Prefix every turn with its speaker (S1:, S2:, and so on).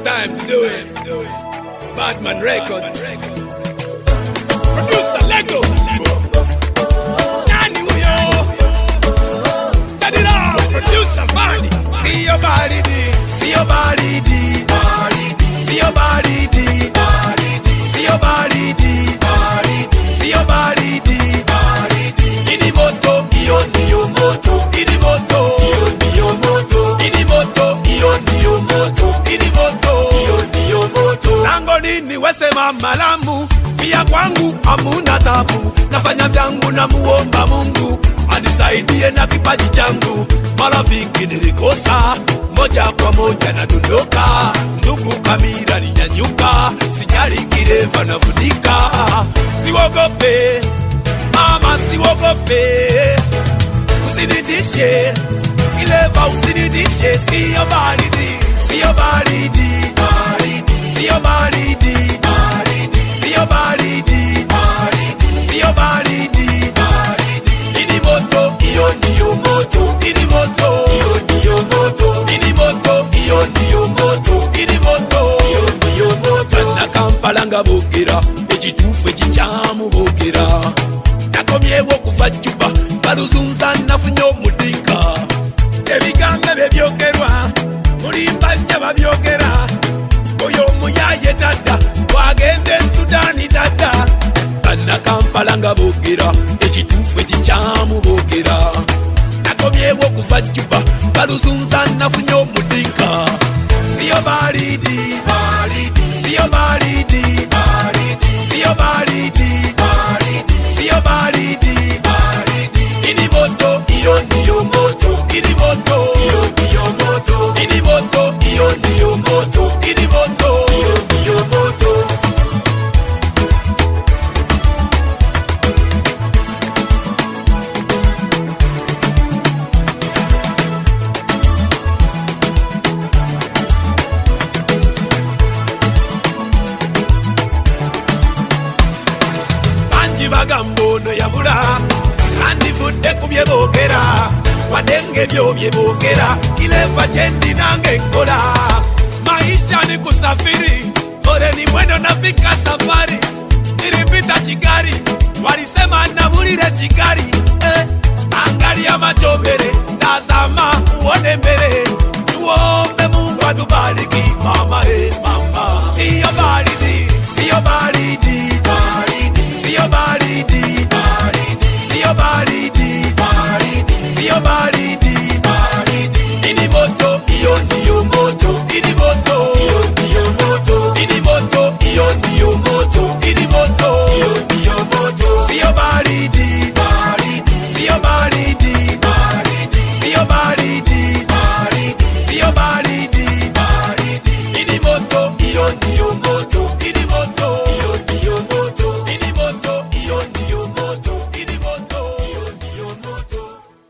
S1: time to do it. Badman Records. Producer Lego. Nani huyo? Daddy Love. Producer Manny. See your body, see your body, see your body, see your body, see your body. Ini moto, iyo ndiyo moto. Ini moto, iyo ndiyo moto. Ini moto, iyo ndiyo moto. Ini moto, iyo ndiyo moto. Sango nini wesema malamu, pia kwangu hamuna tabu. Nafanya vyangu na muomba Mungu anisaidie na kipaji changu. Marafiki nilikosa, moja kwa moja na dundoka. Ndugu kamera ninyanyuka, sijali kirefa na funika. Siwogope, mama siwogope. Usinitishe, kileva usinitishe. Siyo baridi, siyo baridi, siyo baridi, siyo baridi, siyo baridi. Ini moto, iyo ndiyo moto. Ini moto, iyo ndiyo moto. Ini moto, iyo ndiyo moto. Ini moto, iyo ndiyo moto. Na Kampala nga boogera, ekituufu ekikyamu boogera. Nakomyewo kuva Juba, baluzunza nafunye omudinka. Ebigambo ebyogerwa, mulimbanya babyogera. Oyo omuyaye dada, wagende Sudani dada. Na Kampala nga boogera, ekituufu ekikyamu boogera. Nakomyewo kuva Juba, baluzunza nafunye omudinka. Siyo baridi, siyo baridi, siyo baridi, siyo baridi. Ini moto, iyo ndiyo moto. Ini moto, iyo ndiyo moto. Ini moto, iyo ndiyo moto. Ini moto, iyo ndiyo moto. Bagambono yabula kandi fudde kubye boogera wadenge byo bye boogera kileva jendi nange nkola maisha ni kusafiri ore ni mwendo nafika safari nilipita Chigari walisema nabulire Chigari angalia macho mbele tazama uone mbele tuombe Mungu atubariki mama mama siyo baridi siyo baridi siyo baridi, siyo baridi, siyo baridi. Ini moto, iyo ndiyo moto. Ini moto,